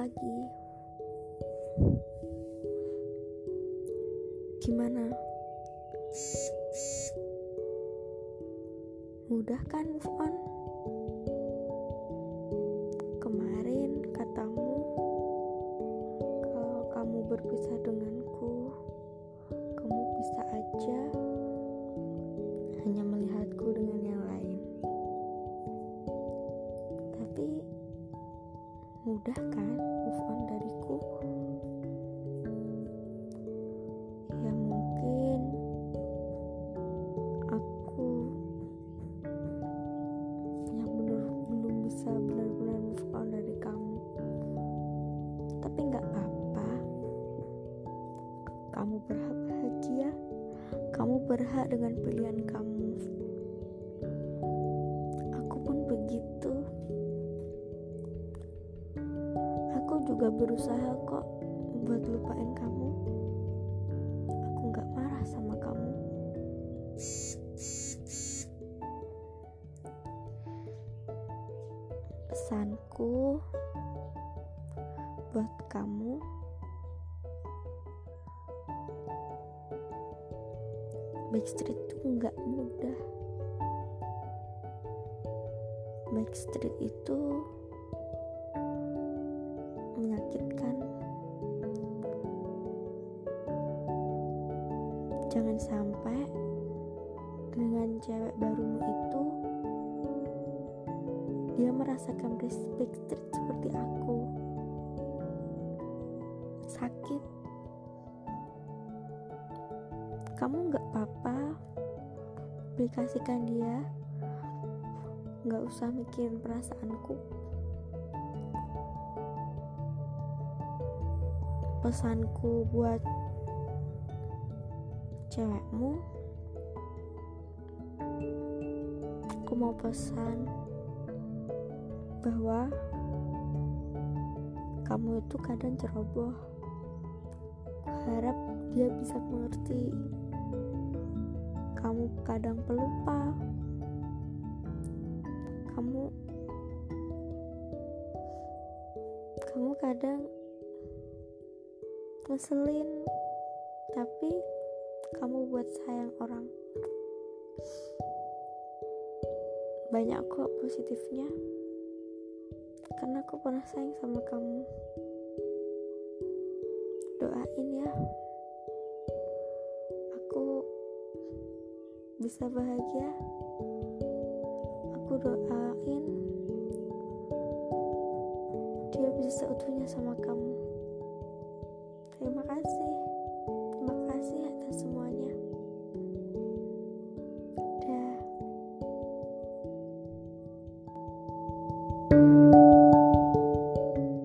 lagi. Gimana? Mudah kan move on? Kemarin katamu kalau kamu berpisah denganku, kamu bisa aja hanya melihatku dengan yang lain. Tapi mudah kan move on dariku? Ya mungkin aku yang belum bisa benar-benar move on dari kamu. Tapi gak apa-apa. Kamu berhak bahagia. Kamu berhak dengan pilihan kamu. Aku pun begitu. Aku juga berusaha kok buat lupain kamu. Aku gak marah sama kamu. Pesanku buat kamu, Backstreet itu gak mudah. Backstreet itu menyakitkan. Jangan sampai dengan cewek barumu itu dia merasakan Backstreet seperti aku. Sakit. Kamu gak apa-apa aplikasikan dia. Gak usah mikirin perasaanku. Pesanku buat cewekmu, aku mau pesan bahwa kamu itu kadang ceroboh. Aku harap dia bisa mengerti. Kamu kadang pelupa. Kamu kadang ngeselin, tapi kamu buat sayang orang. Banyak kok positifnya, karena aku pernah sayang sama kamu. Doain ya, aku bisa bahagia. Aku doain dia bisa seutuhnya sama kamu. Terima kasih atas semuanya. Dah.